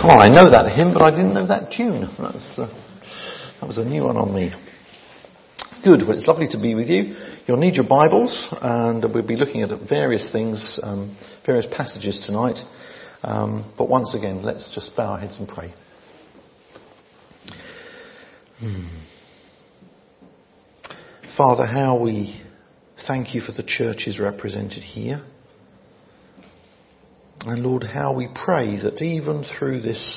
Well, I know that hymn, but I didn't know that tune. That was a new one on me. Good. Well, it's lovely to be with you. You'll need your Bibles, and we'll be looking at various things, various passages tonight. But once again, let's just bow our heads and pray. Father, how we thank you for the churches represented here. And Lord, how we pray that even through this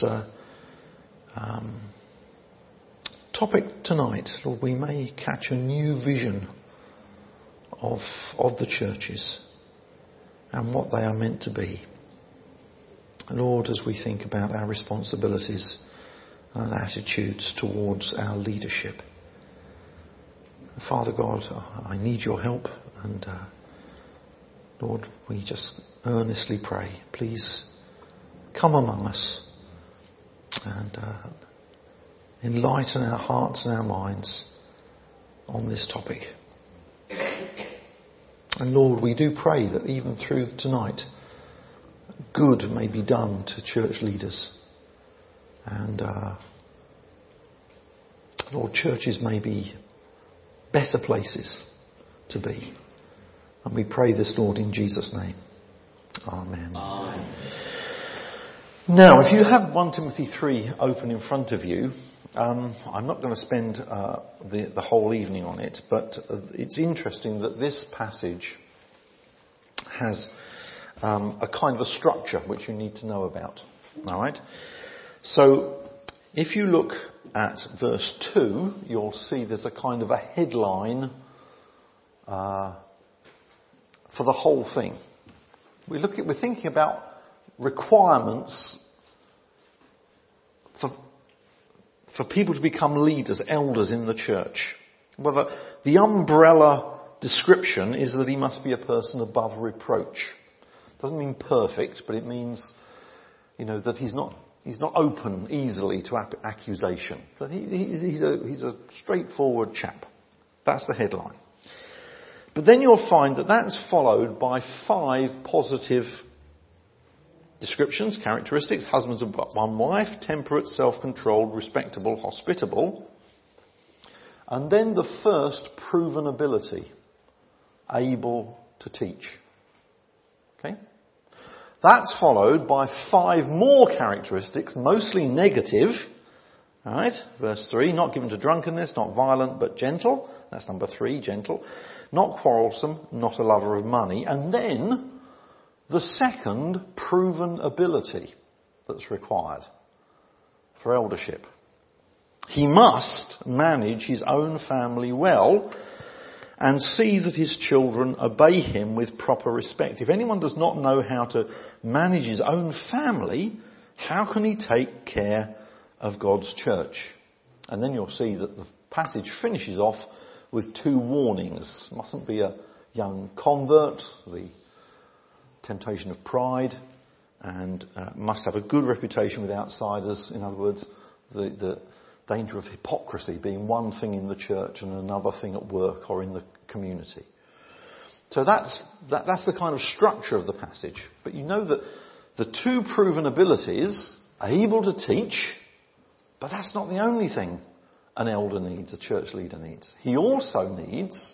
topic tonight, Lord, we may catch a new vision of the churches and what they are meant to be. Lord, as we think about our responsibilities and attitudes towards our leadership. Father God, I need your help, and Lord, we just earnestly pray, please come among us and enlighten our hearts and our minds on this topic. And Lord, we do pray that even through tonight, good may be done to church leaders. And Lord, churches may be better places to be. And we pray this, Lord, in Jesus' name. Amen. Amen. Now, if you have 1 Timothy 3 open in front of you, I'm not going to spend the whole evening on it, but it's interesting that this passage has a kind of a structure which you need to know about. All right? So, if you look at verse 2, you'll see there's a kind of a headline for the whole thing. We're thinking about requirements for people to become leaders, elders in the church. Well, the umbrella description is that he must be a person above reproach. Doesn't mean perfect, but it means, that he's not open easily to accusation. That he's a straightforward chap. That's the headline. But then you'll find that that's followed by 5 positive descriptions, characteristics: husbands of one wife, temperate, self-controlled, respectable, hospitable. And then the first, proven ability, able to teach. Okay? That's followed by 5 more characteristics, mostly negative. Alright, verse 3, not given to drunkenness, not violent, but gentle. That's number 3, gentle. Not quarrelsome, not a lover of money. And then the second, proven ability that's required for eldership. He must manage his own family well and see that his children obey him with proper respect. If anyone does not know how to manage his own family, how can he take care of God's church? And then you'll see that the passage finishes off with 2 warnings. Mustn't be a young convert, the temptation of pride, and must have a good reputation with outsiders. In other words, the danger of hypocrisy being one thing in the church and another thing at work or in the community. So that's the kind of structure of the passage. But you know that the 2 proven abilities, able to teach, but that's not the only thing an elder needs, a church leader needs. He also needs,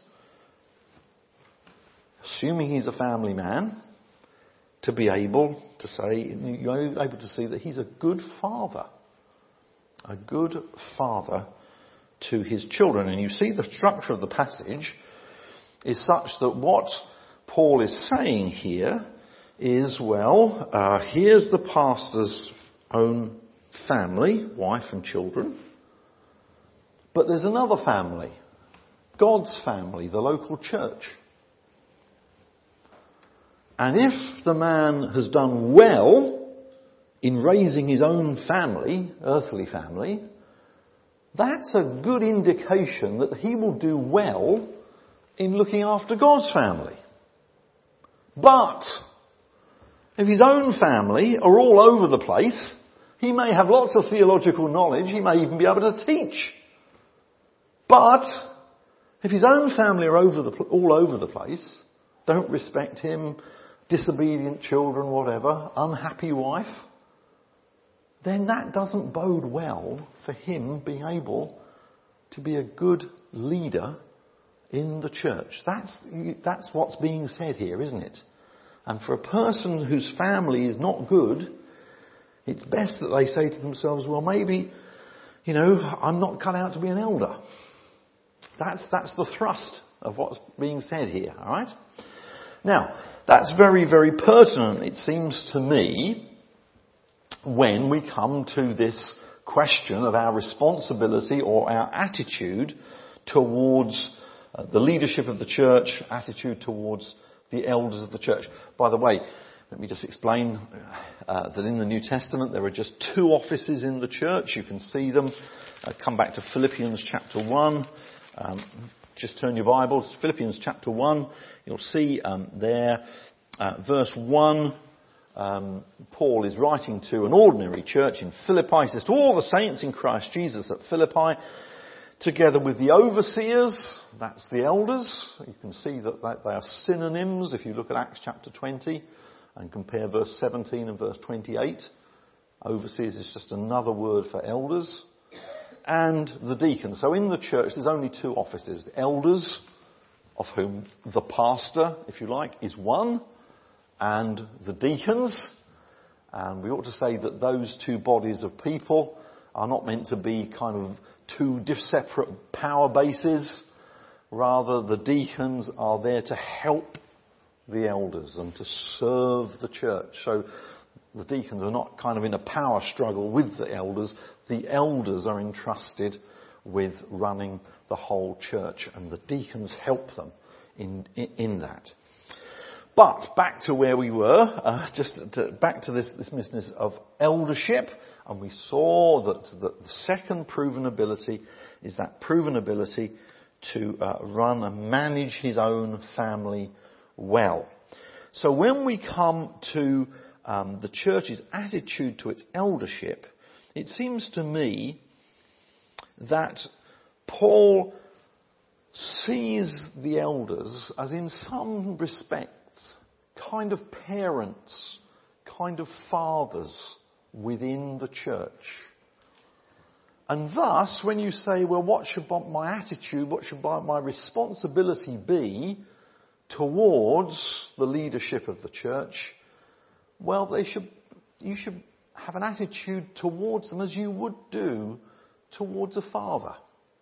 assuming he's a family man, to be able to see that he's a good father. A good father to his children. And you see the structure of the passage is such that what Paul is saying here is, here's the pastor's own family, wife and children. But there's another family, God's family, the local church. And if the man has done well in raising his own family, earthly family, that's a good indication that he will do well in looking after God's family. But if his own family are all over the place, he may have lots of theological knowledge, he may even be able to teach. But if his own family are all over the place, don't respect him, disobedient children, whatever, unhappy wife, then that doesn't bode well for him being able to be a good leader in the church. That's what's being said here, isn't it? And for a person whose family is not good, it's best that they say to themselves, well, maybe, I'm not cut out to be an elder. That's the thrust of what's being said here, all right? Now, that's very, very pertinent, it seems to me, when we come to this question of our responsibility or our attitude towards the leadership of the church, attitude towards the elders of the church. By the way, let me just explain that in the New Testament there are just 2 offices in the church. You can see them. Come back to Philippians chapter 1. Just turn your Bibles to Philippians chapter 1. You'll see there, verse 1, Paul is writing to an ordinary church in Philippi. He says, to all the saints in Christ Jesus at Philippi, together with the overseers, that's the elders. You can see that they are synonyms if you look at Acts chapter 20 and compare verse 17 and verse 28. Overseers is just another word for elders. And the deacons. So in the church there's only 2 offices. The elders, of whom the pastor, if you like, is one, and the deacons. And we ought to say that those 2 bodies of people are not meant to be kind of 2 separate power bases. Rather, the deacons are there to help the elders and to serve the church. So the deacons are not kind of in a power struggle with the elders. The elders are entrusted with running the whole church, and the deacons help them in that. But back to where we were, back to this business of eldership, and we saw that the second proven ability is that proven ability to run and manage his own family well. So when we come to the church's attitude to its eldership, it seems to me that Paul sees the elders as, in some respects, kind of parents, kind of fathers within the church. And thus, when you say, well, what should my attitude, what should my responsibility be towards the leadership of the church? Well, you should have an attitude towards them as you would do towards a father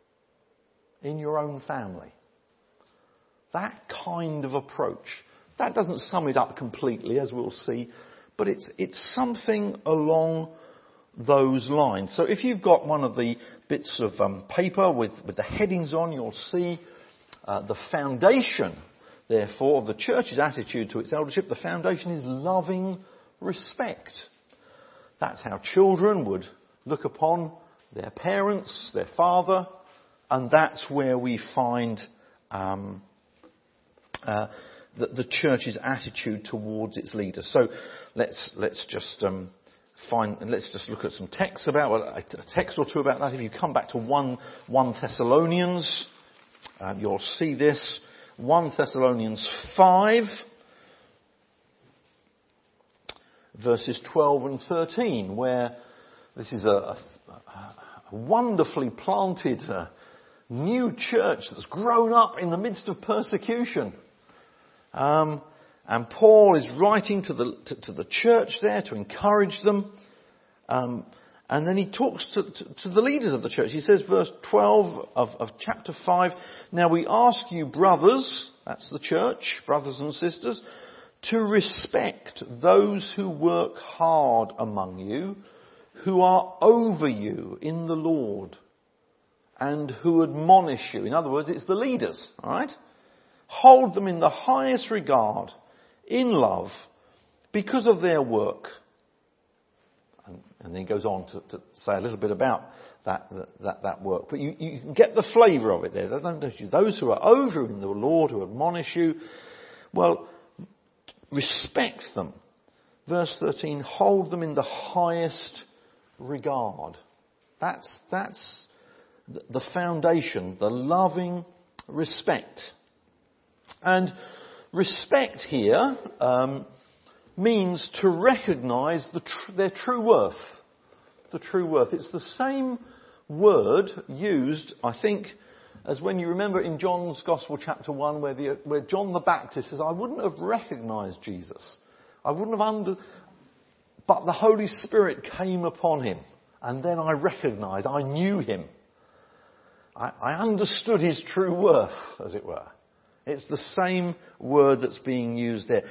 in your own family. That kind of approach. That doesn't sum it up completely, as we'll see, but it's something along those lines. So if you've got one of the bits of paper with the headings on, you'll see the foundation, therefore, of the church's attitude to its eldership. The foundation is loving respect. That's how children would look upon their parents, their father, and that's where we find the church's attitude towards its leaders. So let's just look at some texts about a text or 2 about that. If you come back to 1 Thessalonians, you'll see this. 1 Thessalonians 5, verses 12 and 13, where this is a wonderfully planted new church that's grown up in the midst of persecution. And Paul is writing to the church there to encourage them. And then he talks to the leaders of the church. He says, verse 12 of chapter 5, now we ask you, brothers, that's the church, brothers and sisters, to respect those who work hard among you, who are over you in the Lord, and who admonish you. In other words, it's the leaders, all right? Hold them in the highest regard, in love, because of their work. And then he goes on to say a little bit about that work. But you can get the flavour of it there, don't you? Those who are over in the Lord, who admonish you, well, respect them. Verse 13, hold them in the highest regard. That's the foundation, the loving respect. And respect here means to recognise their true worth. the true worth. It's the same word used, I think, as when you remember in John's Gospel chapter 1 where John the Baptist says, I wouldn't have recognised Jesus. I wouldn't have but the Holy Spirit came upon him, and then I recognised, I knew him. I understood his true worth, as it were. It's the same word that's being used there.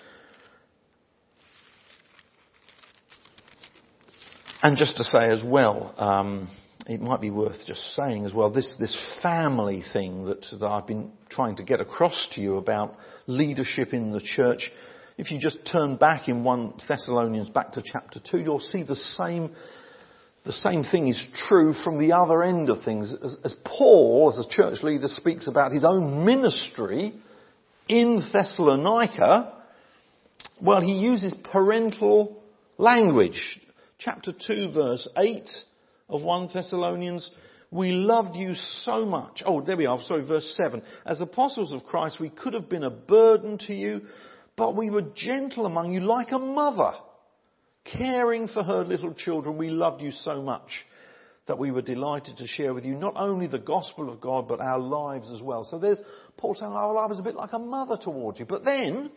And just to say as well, it might be worth just saying as well, this family thing that I've been trying to get across to you about leadership in the church. If you just turn back in 1 Thessalonians back to chapter 2, you'll see the same thing is true from the other end of things. As Paul, as a church leader, speaks about his own ministry in Thessalonica, well, he uses parental language. Chapter 2, verse 8 of 1 Thessalonians, we loved you so much. Oh, there we are. Sorry, verse 7. As apostles of Christ, we could have been a burden to you, but we were gentle among you like a mother, caring for her little children. We loved you so much that we were delighted to share with you not only the gospel of God, but our lives as well. So there's Paul saying, oh, I was a bit like a mother towards you. But then,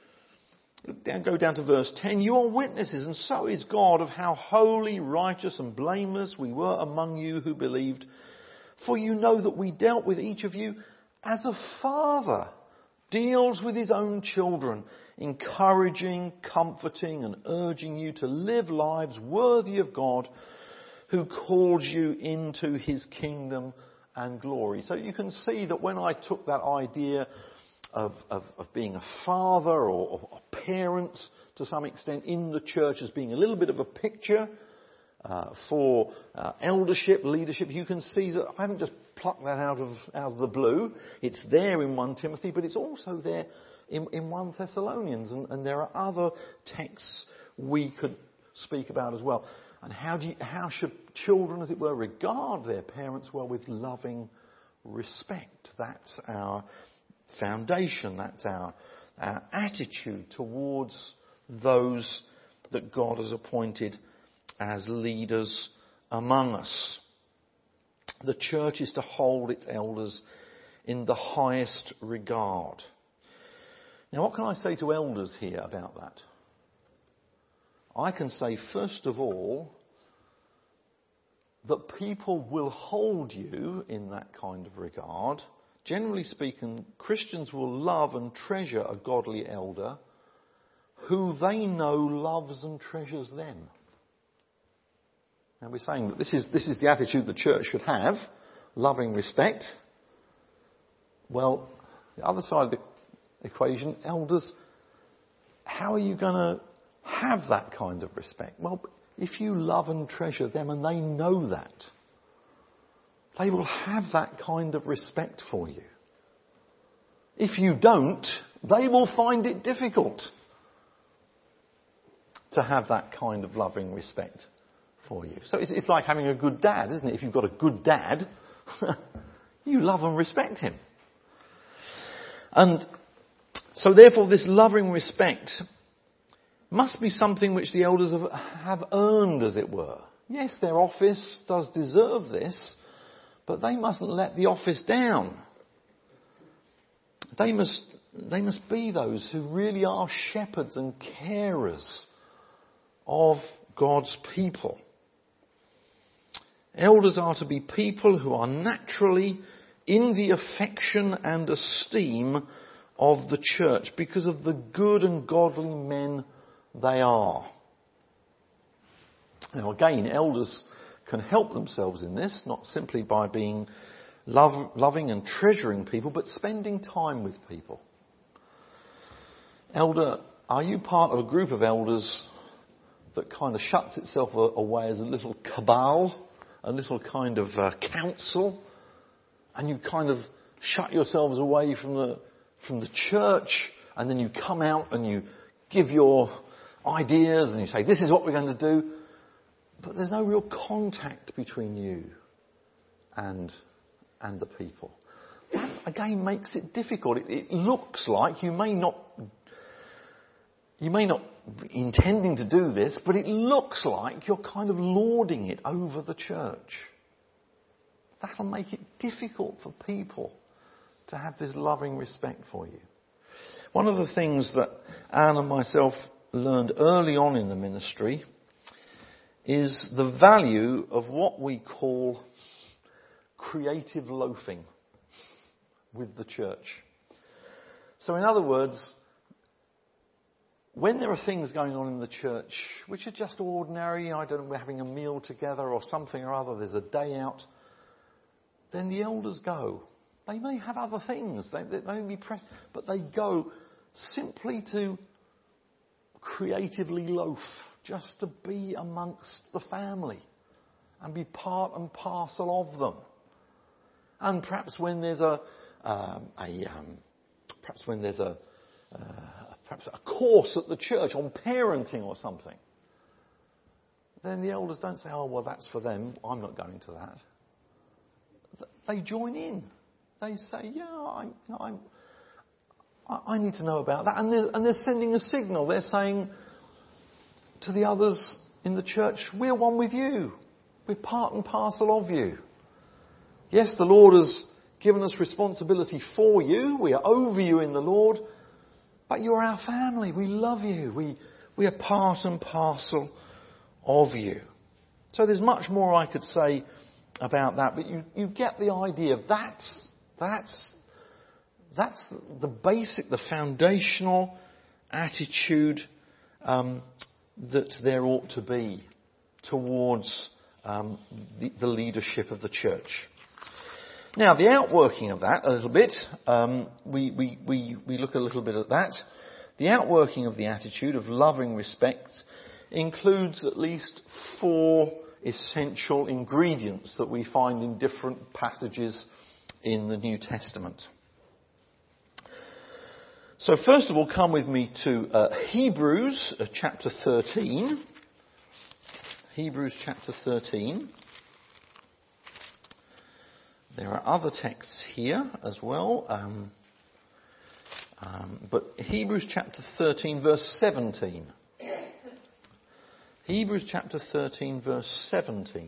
go down to verse 10. You are witnesses, and so is God, of how holy, righteous and blameless we were among you who believed. For you know that we dealt with each of you as a father deals with his own children, encouraging, comforting and urging you to live lives worthy of God who called you into his kingdom and glory. So you can see that when I took that idea of being a father or a parent to some extent in the church as being a little bit of a picture for eldership, leadership, you can see that I haven't just plucked that out of the blue. It's there in 1 Timothy, but it's also there in 1 Thessalonians, and there are other texts we could speak about as well. And how should children, as it were, regard their parents? Well, with loving respect. That's our foundation. That's our attitude towards those that God has appointed as leaders among us. The church is to hold its elders in the highest regard. Now, what can I say to elders here about that? I can say, first of all, that people will hold you in that kind of regard. Generally speaking, Christians will love and treasure a godly elder who they know loves and treasures them. And we're saying that this is the attitude the church should have, loving respect. Well, the other side of the equation, elders, how are you going to have that kind of respect? Well, if you love and treasure them and they know that, they will have that kind of respect for you. If you don't, they will find it difficult to have that kind of loving respect for you. So it's like having a good dad, isn't it? If you've got a good dad, you love and respect him. And so therefore this loving respect must be something which the elders have earned, as it were. Yes, their office does deserve this, but they mustn't let the office down. They must be those who really are shepherds and carers of God's people. Elders are to be people who are naturally in the affection and esteem of the church because of the good and godly men they are. Now again, elders can help themselves in this, not simply by being loving and treasuring people, but spending time with people. Elder, are you part of a group of elders that kind of shuts itself away as a little cabal, a little kind of council, and you kind of shut yourselves away from the church, and then you come out and you give your ideas and you say, this is what we're going to do, but there's no real contact between you and the people? That again makes it difficult. It looks like you may not intending to do this, but it looks like you're kind of lording it over the church. That'll make it difficult for people to have this loving respect for you. One of the things that Anne and myself learned early on in the ministry is the value of what we call creative loafing with the church. So in other words, when there are things going on in the church which are just ordinary, I don't know, we're having a meal together or something or other, there's a day out, then the elders go. They may have other things, they may be pressed, but they go simply to creatively loaf, just to be amongst the family and be part and parcel of them. And perhaps when there's perhaps a course at the church on parenting or something, then the elders don't say, oh, well, that's for them, I'm not going to that. They join in. They say, yeah, I need to know about that. And they're sending a signal. They're saying to the others in the church, we're one with you. We're part and parcel of you. Yes, the Lord has given us responsibility for you. We are over you in the Lord. But you're our family. We love you. We are part and parcel of you. So there's much more I could say about that. But you get the idea. That's the basic, the foundational attitude that there ought to be towards the leadership of the church. Now, the outworking of that a little bit, we look a little bit at that. The outworking of the attitude of loving respect includes at least 4 essential ingredients that we find in different passages in the New Testament. So first of all, come with me to Hebrews chapter 13. Hebrews chapter 13. There are other texts here as well, but Hebrews chapter 13 verse 17. Hebrews chapter 13 verse 17.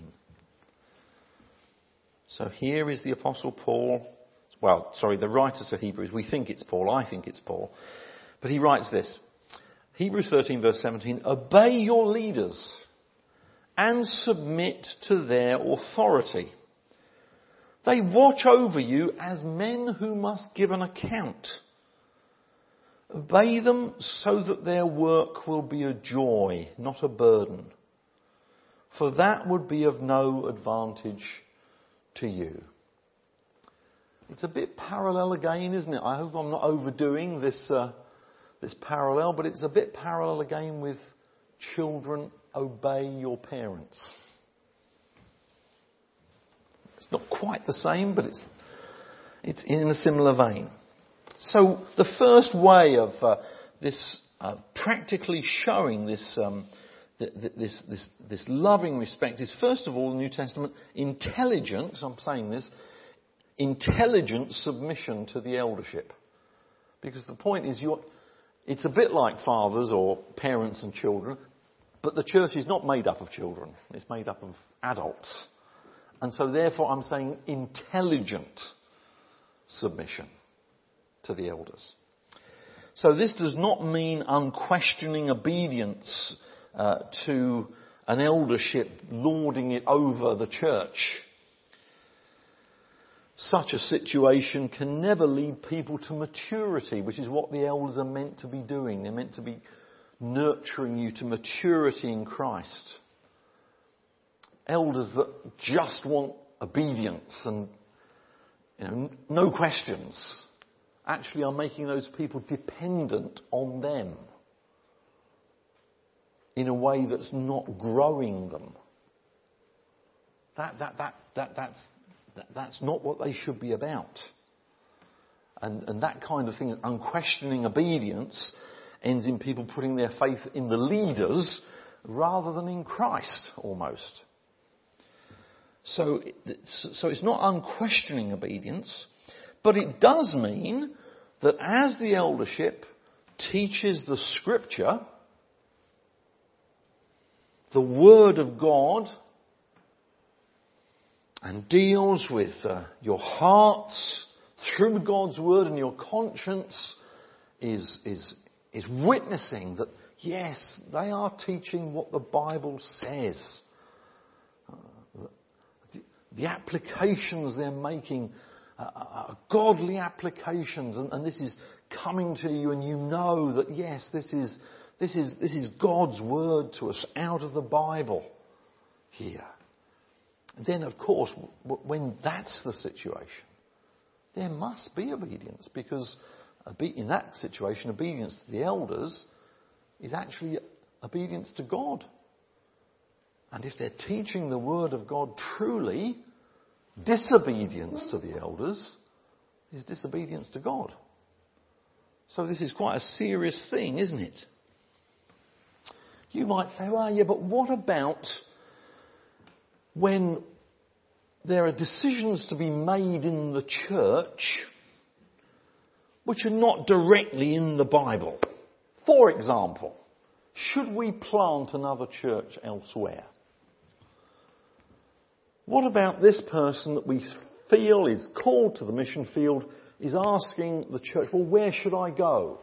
So here is the Apostle Paul. The writer to Hebrews. We think it's Paul. I think it's Paul. But he writes this. Hebrews 13 verse 17. Obey your leaders and submit to their authority. They watch over you as men who must give an account. Obey them so that their work will be a joy, not a burden. For that would be of no advantage to you. It's a bit parallel again, isn't it? I hope I'm not overdoing this parallel, but it's a bit parallel again with children, obey your parents. It's not quite the same, but it's in a similar vein. So the first way of this practically showing this loving respect is, first of all, the New Testament intelligent submission to the eldership. Because the point is, it's a bit like fathers or parents and children, but the church is not made up of children. It's made up of adults. And so therefore I'm saying intelligent submission to the elders. So this does not mean unquestioning obedience to an eldership, lording it over the church. Such a situation can never lead people to maturity, which is what the elders are meant to be doing. They're meant to be nurturing you to maturity in Christ. Elders that just want obedience and no questions actually are making those people dependent on them in a way that's not growing them. That's not what they should be about. And that kind of thing, unquestioning obedience, ends in people putting their faith in the leaders rather than in Christ, almost. So it's not unquestioning obedience, but it does mean that as the eldership teaches the Scripture, the Word of God and deals with your hearts through God's Word, and your conscience is witnessing that, yes, they are teaching what the Bible says. The applications they're making are godly applications, and this is coming to you, and you know that, yes, this is God's Word to us out of the Bible here. Then, of course, when that's the situation, there must be obedience, because in that situation, obedience to the elders is actually obedience to God. And if they're teaching the Word of God truly, disobedience to the elders is disobedience to God. So this is quite a serious thing, isn't it? You might say, well, yeah, but what about when there are decisions to be made in the church which are not directly in the Bible? For example, should we plant another church elsewhere? What about this person that we feel is called to the mission field is asking the church, well, where should I go?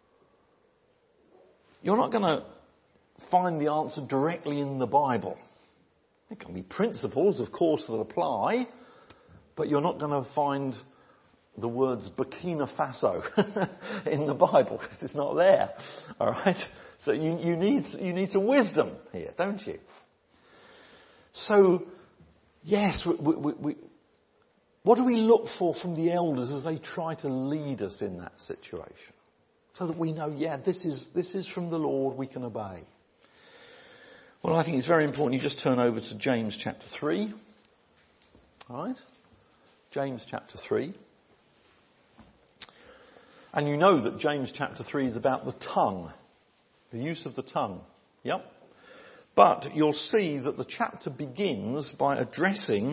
You're not going to find the answer directly in the Bible. There can be principles, of course, that apply, but you're not going to find the words Burkina Faso in the Bible, because it's not there. All right? So you need some wisdom here, don't you? So, yes, what do we look for from the elders as they try to lead us in that situation? So that we know, yeah, this is from the Lord, we can obey. Well, I think it's very important you just turn over to James chapter 3. All right? James chapter 3. And you know that James chapter 3 is about the tongue, the use of the tongue. Yep. But you'll see that the chapter begins by addressing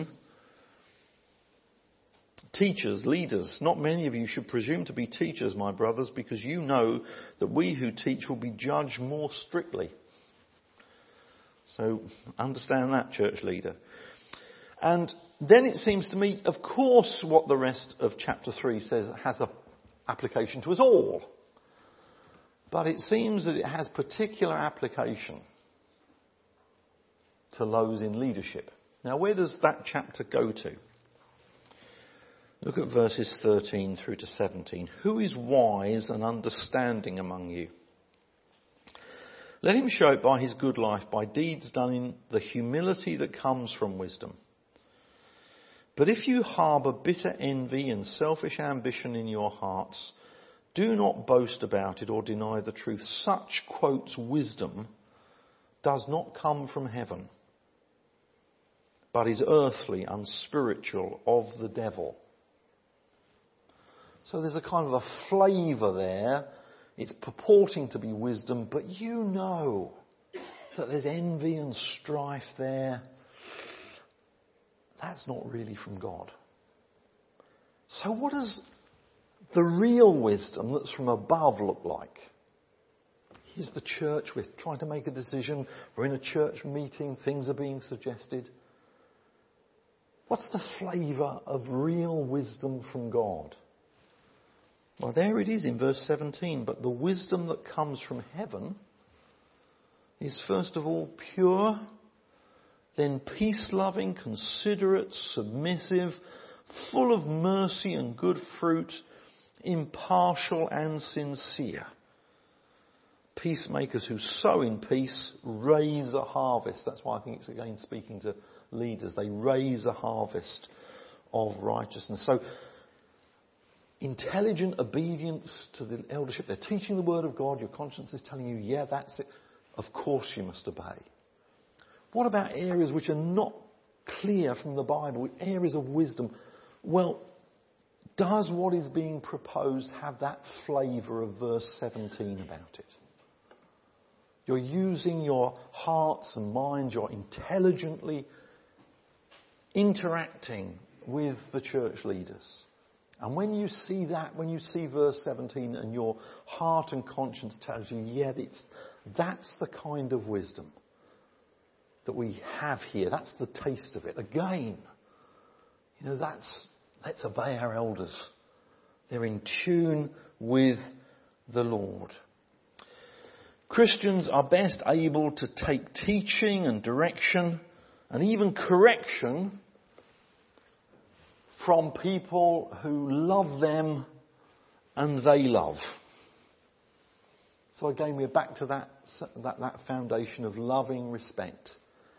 teachers, leaders. Not many of you should presume to be teachers, my brothers, because you know that we who teach will be judged more strictly. So understand that, church leader. And then it seems to me, of course, what the rest of chapter 3 says has an application to us all. But it seems that it has particular application to those in leadership. Now, where does that chapter go to? Look at verses 13 through to 17. Who is wise and understanding among you? Let him show it by his good life, by deeds done in the humility that comes from wisdom. But if you harbour bitter envy and selfish ambition in your hearts, do not boast about it or deny the truth. Such, quotes, wisdom does not come from heaven, but is earthly, unspiritual, of the devil. So there's a kind of a flavour there. It's purporting to be wisdom, but you know that there's envy and strife there. That's not really from God. So what does the real wisdom that's from above look like? Here's the church, we're trying to make a decision, we're in a church meeting, things are being suggested. What's the flavour of real wisdom from God? Well, there it is in verse 17. But the wisdom that comes from heaven is first of all pure, then peace-loving, considerate, submissive, full of mercy and good fruit, impartial and sincere. Peacemakers who sow in peace raise a harvest. That's why I think it's again speaking to leaders. They raise a harvest of righteousness. So, intelligent obedience to the eldership. They're teaching the word of God. Your conscience is telling you, yeah, that's it. Of course you must obey. What about areas which are not clear from the Bible, areas of wisdom? Well, does what is being proposed have that flavour of verse 17 about it? You're using your hearts and minds, you're intelligently interacting with the church leaders. And when you see that, when you see verse 17 and your heart and conscience tells you, yeah, that's the kind of wisdom that we have here. That's the taste of it. Again, let's obey our elders. They're in tune with the Lord. Christians are best able to take teaching and direction and even correction from people who love them and they love. So again, we're back to that foundation of loving respect.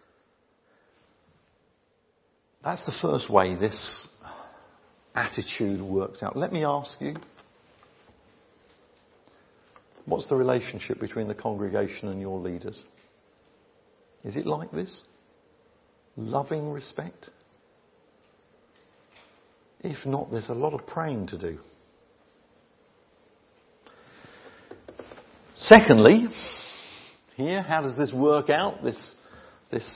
That's the first way this attitude works out. Let me ask you, what's the relationship between the congregation and your leaders? Is it like this? Loving respect? If not, there's a lot of praying to do. Secondly, here, how does this work out? This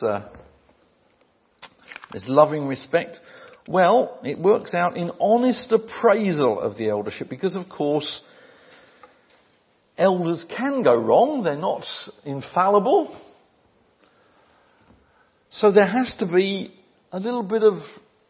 loving respect? Well, it works out in honest appraisal of the eldership, because of course elders can go wrong. They're not infallible. So there has to be a little bit of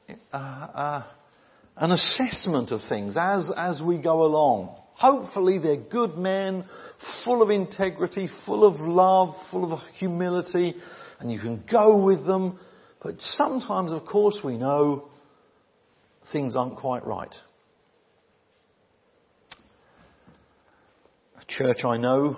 an assessment of things as we go along. Hopefully they're good men, full of integrity, full of love, full of humility, and you can go with them. But sometimes, of course, we know things aren't quite right. A church I know,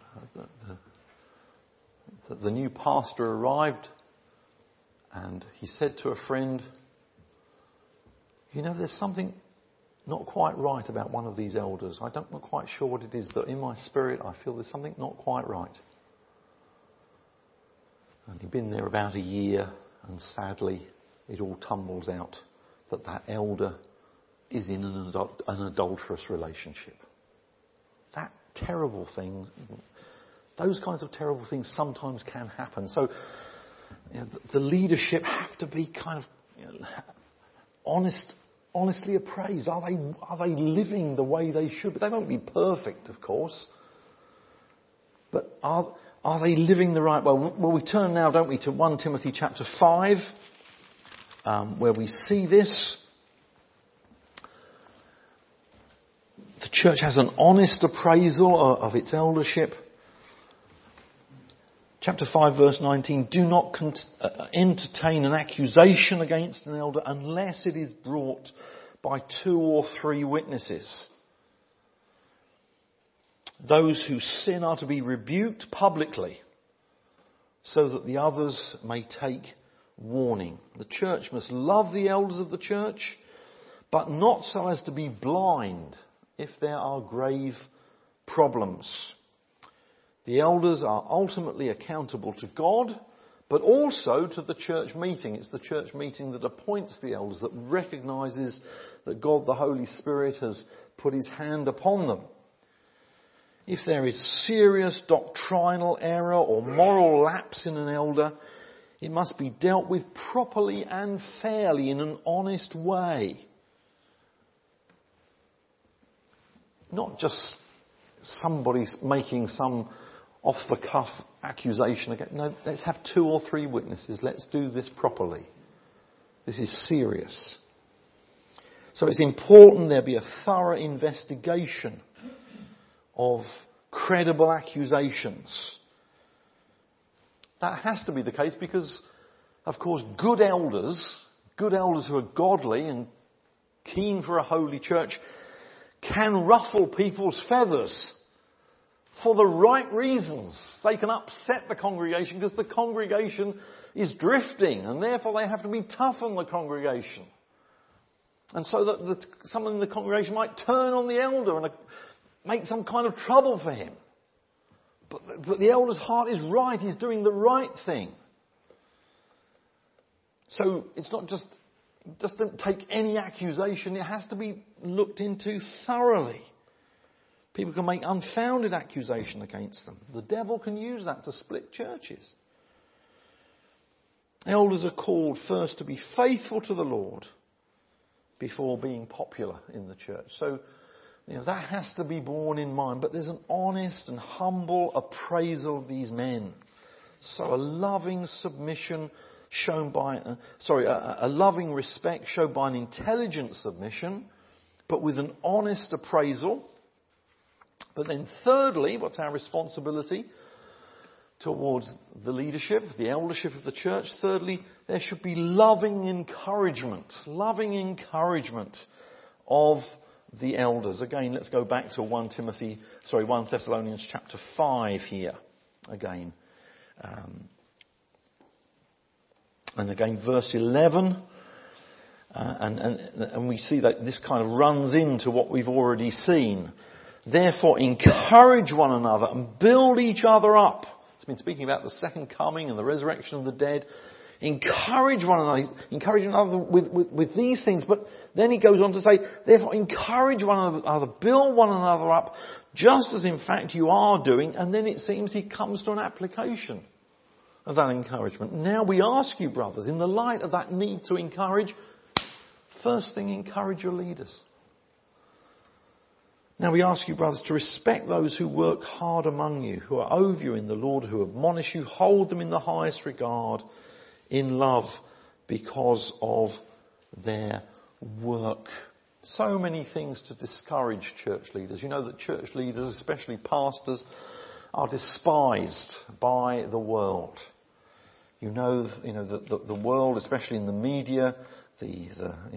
the new pastor arrived and he said to a friend, there's something not quite right about one of these elders. I'm not quite sure what it is, but in my spirit I feel there's something not quite right. And he'd been there about a year, and sadly it all tumbles out that elder is in an adulterous relationship. That terrible thing, those kinds of terrible things sometimes can happen. So the leadership have to be kind of honestly appraised. Are they living the way they should? But they won't be perfect, of course. But are they living the right way? Well, we turn now, don't we, to 1 Timothy chapter 5, where we see this. The church has an honest appraisal of its eldership. Chapter 5 verse 19, do not entertain an accusation against an elder unless it is brought by 2 or 3 witnesses. Those who sin are to be rebuked publicly so that the others may take warning. The church must love the elders of the church, but not so as to be blind if there are grave problems. The elders are ultimately accountable to God, but also to the church meeting. It's the church meeting that appoints the elders, that recognises that God the Holy Spirit has put his hand upon them. If there is serious doctrinal error or moral lapse in an elder, it must be dealt with properly and fairly in an honest way. Not just somebody making some off-the-cuff accusation again. No, let's have 2 or 3 witnesses. Let's do this properly. This is serious. So it's important there be a thorough investigation of credible accusations. That has to be the case because, of course, good elders who are godly and keen for a holy church, can ruffle people's feathers for the right reasons. They can upset the congregation because the congregation is drifting, and therefore they have to be tough on the congregation. And so that someone in the congregation might turn on the elder and make some kind of trouble for him. But the elder's heart is right. He's doing the right thing. So it's not just don't take any accusation. It has to be looked into thoroughly. People can make unfounded accusation against them. The devil can use that to split churches. Elders are called first to be faithful to the Lord before being popular in the church. So, that has to be borne in mind. But there's an honest and humble appraisal of these men So a loving submission shown by, a loving respect shown by an intelligent submission, but with an honest appraisal. But then thirdly, what's our responsibility towards the leadership, the eldership of the church? Thirdly, there should be loving encouragement of the elders. Again, let's go back to 1 Thessalonians chapter 5 here again. And again, verse 11. And we see that this kind of runs into what we've already seen. Therefore, encourage one another and build each other up. It's been speaking about the second coming and the resurrection of the dead. Encourage one another with these things. But then he goes on to say, therefore encourage one another, build one another up, just as in fact you are doing. And then it seems he comes to an application of that encouragement. Now we ask you, brothers, in the light of that need to encourage, first thing, encourage your leaders. Now we ask you, brothers, to respect those who work hard among you, who are over you in the Lord, who admonish you, hold them in the highest regard, in love, because of their work. So many things to discourage church leaders. You know that church leaders, especially pastors, are despised by the world. You know the world, especially in the media, the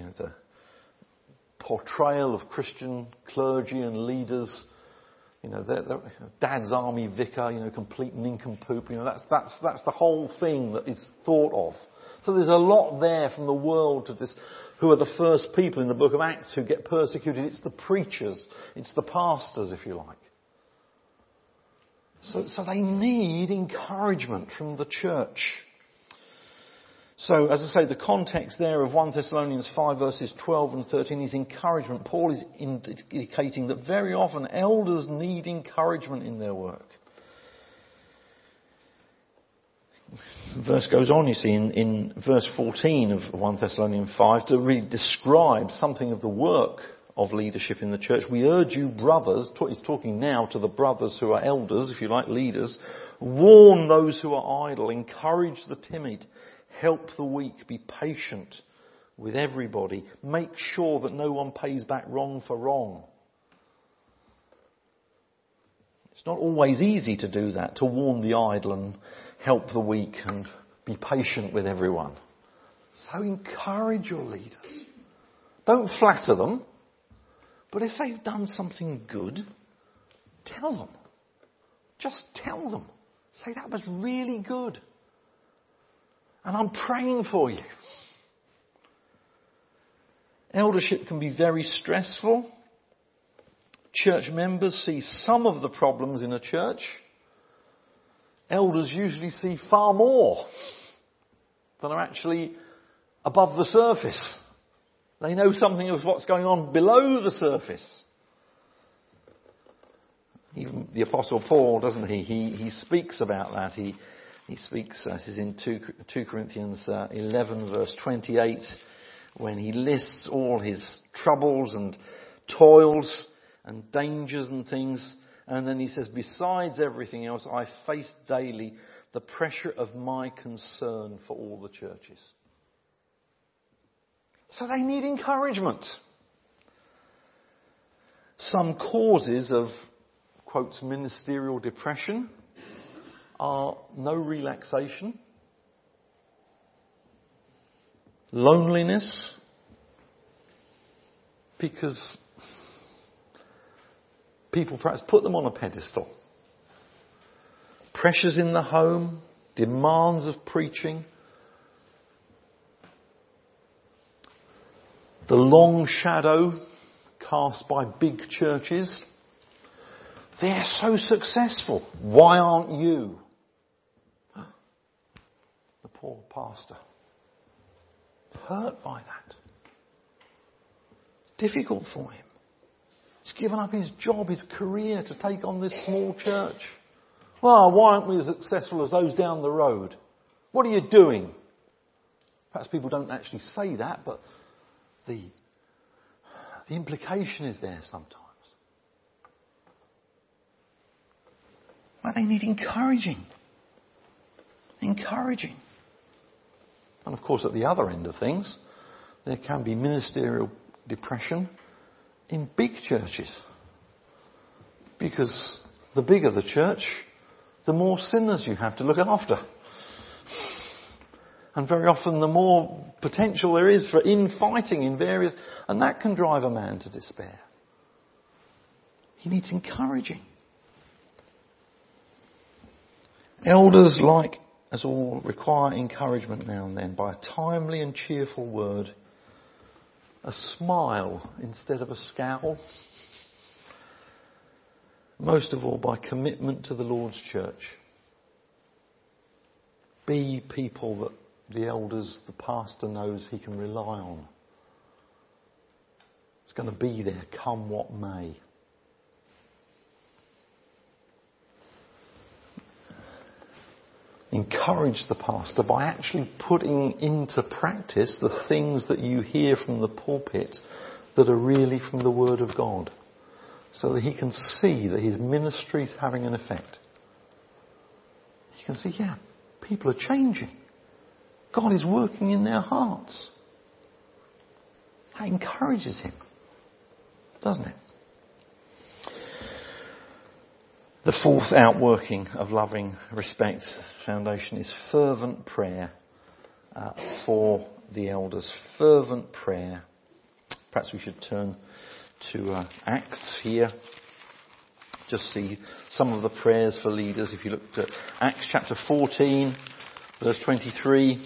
portrayal of Christian clergy and leaders, they're dad's army vicar, complete nincompoop. That's the whole thing that is thought of. So there's a lot there from the world to this. Who are the first people in the book of Acts who get persecuted? It's the preachers, it's the pastors, if you like. So they need encouragement from the church. So, as I say, the context there of 1 Thessalonians 5 verses 12 and 13 is encouragement. Paul is indicating that very often elders need encouragement in their work. The verse goes on, you see, in verse 14 of 1 Thessalonians 5 to really describe something of the work of leadership in the church. We urge you, brothers, he's talking now to the brothers who are elders, if you like, leaders, warn those who are idle, encourage the timid, help the weak, be patient with everybody. Make sure that no one pays back wrong for wrong. It's not always easy to do that, to warn the idle and help the weak and be patient with everyone. So encourage your leaders. Don't flatter them. But if they've done something good, tell them. Just tell them. Say, that was really good. And I'm praying for you. Eldership can be very stressful. Church members see some of the problems in a church. Elders usually see far more than are actually above the surface. They know something of what's going on below the surface. Even the Apostle Paul, doesn't he? He speaks about that. He speaks, this is in 2 Corinthians 11 verse 28, when he lists all his troubles and toils and dangers and things. And then he says, besides everything else, I face daily the pressure of my concern for all the churches. So they need encouragement. Some causes of, quotes, ministerial depression are no relaxation, loneliness, because people perhaps put them on a pedestal, pressures in the home, demands of preaching, the long shadow cast by big churches. They're so successful. Why aren't you? The poor pastor. Hurt by that. It's difficult for him. He's given up his job, his career to take on this small church. Well, why aren't we as successful as those down the road? What are you doing? Perhaps people don't actually say that, but the implication is there sometimes. Well, they need encouraging. Encouraging. And of course, at the other end of things, there can be ministerial depression in big churches. Because the bigger the church, the more sinners you have to look after. And very often the more potential there is for infighting in various... And that can drive a man to despair. He needs encouraging. Elders, like us all, require encouragement now and then by a timely and cheerful word, a smile instead of a scowl. Most of all, by commitment to the Lord's church. Be people that the elders, the pastor knows he can rely on. It's going to be there, come what may. Encourage the pastor by actually putting into practice the things that you hear from the pulpit that are really from the Word of God, so that he can see that his ministry is having an effect. He can see, yeah, people are changing. God is working in their hearts. That encourages him, doesn't it? The fourth outworking of loving respect foundation is fervent prayer for the elders. Fervent prayer. Perhaps we should turn to Acts here. Just see some of the prayers for leaders. If you looked at Acts chapter 14, verse 23.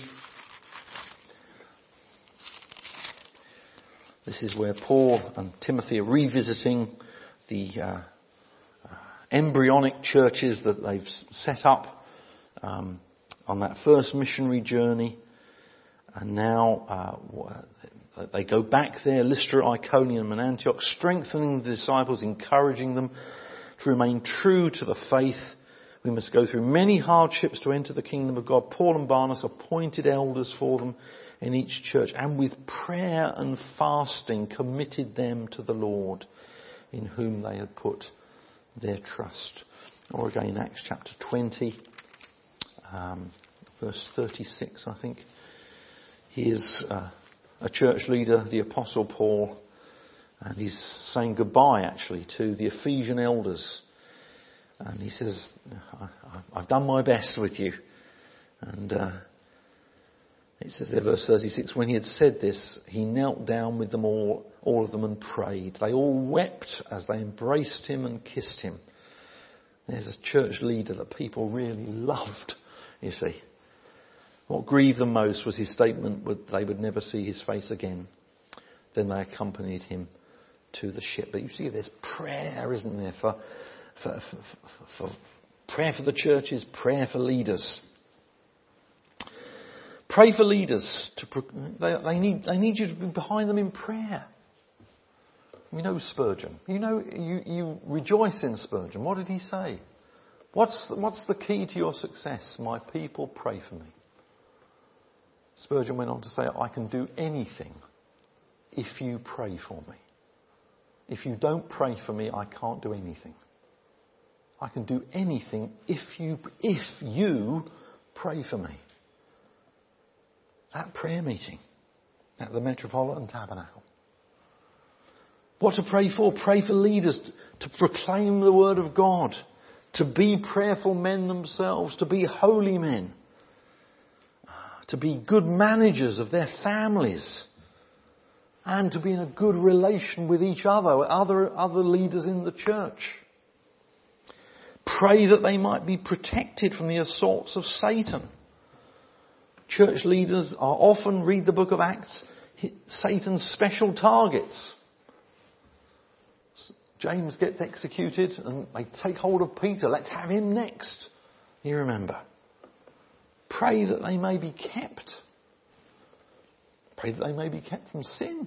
This is where Paul and Timothy are revisiting the embryonic churches that they've set up on that first missionary journey. And now they go back there, Lystra, Iconium and Antioch, strengthening the disciples, encouraging them to remain true to the faith. We must go through many hardships to enter the kingdom of God. Paul and Barnabas appointed elders for them in each church, and with prayer and fasting committed them to the Lord, in whom they had put their trust. Or again, Acts chapter 20, verse 36, I think. Here's a church leader, the Apostle Paul, and he's saying goodbye actually to the Ephesian elders. And he says, I've done my best with you. And it says there, verse 36, when he had said this, he knelt down with them all of them, and prayed. They all wept as they embraced him and kissed him. There's a church leader that people really loved, you see. What grieved them most was his statement that they would never see his face again. Then they accompanied him to the ship. But you see, there's prayer, isn't there, for prayer for the churches, prayer for leaders. Pray for leaders. They need you to be behind them in prayer. We know Spurgeon. You rejoice in Spurgeon. What did he say? What's the key to your success? My people pray for me. Spurgeon went on to say, I can do anything if you pray for me. If you don't pray for me, I can't do anything. I can do anything if you pray for me. That prayer meeting at the Metropolitan Tabernacle. What to pray for? Pray for leaders to proclaim the word of God, to be prayerful men themselves, to be holy men, to be good managers of their families, and to be in a good relation with each other, other leaders in the church. Pray that they might be protected from the assaults of Satan. Church leaders are often, read the book of Acts, Satan's special targets. James gets executed and they take hold of Peter. Let's have him next. You remember. Pray that they may be kept. Pray that they may be kept from sin.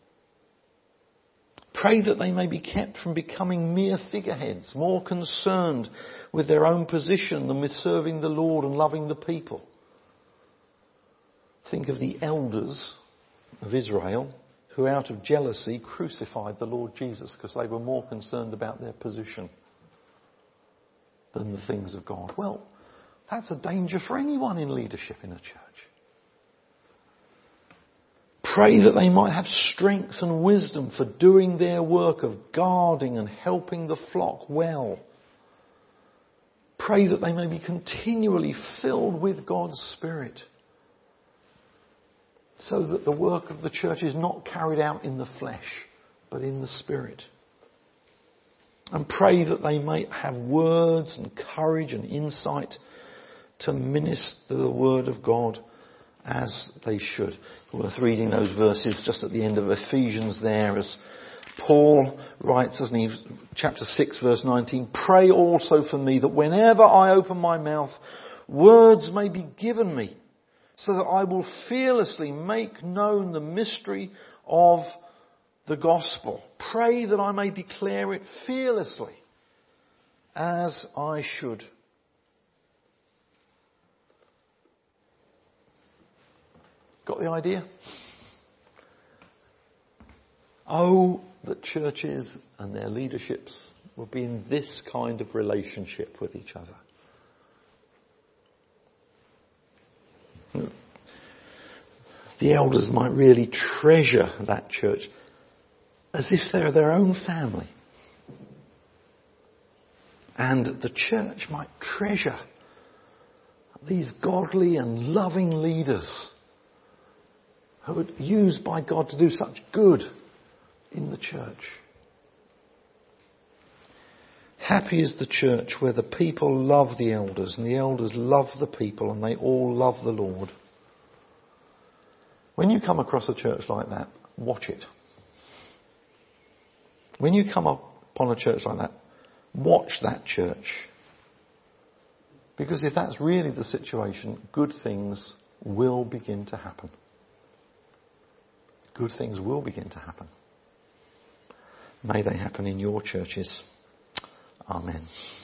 Pray that they may be kept from becoming mere figureheads, more concerned with their own position than with serving the Lord and loving the people. Think of the elders of Israel who out of jealousy crucified the Lord Jesus because they were more concerned about their position than the things of God. Well, That's a danger for anyone in leadership in a church. Pray that they might have strength and wisdom for doing their work of guarding and helping the flock well. Pray that they may be continually filled with God's Spirit, so that the work of the church is not carried out in the flesh, but in the Spirit. And pray that they may have words and courage and insight to minister the Word of God as they should. Worth reading those verses just at the end of Ephesians there, as Paul writes, doesn't he, chapter 6 verse 19, pray also for me that whenever I open my mouth, words may be given me, so that I will fearlessly make known the mystery of the gospel. Pray that I may declare it fearlessly as I should. Got the idea? Oh, that churches and their leaderships will be in this kind of relationship with each other. The elders might really treasure that church as if they're their own family. And the church might treasure these godly and loving leaders who are used by God to do such good in the church. Happy is the church where the people love the elders and the elders love the people and they all love the Lord. When you come across a church like that, watch it. When you come upon a church like that, watch that church. Because if that's really the situation, good things will begin to happen. Good things will begin to happen. May they happen in your churches. Amen.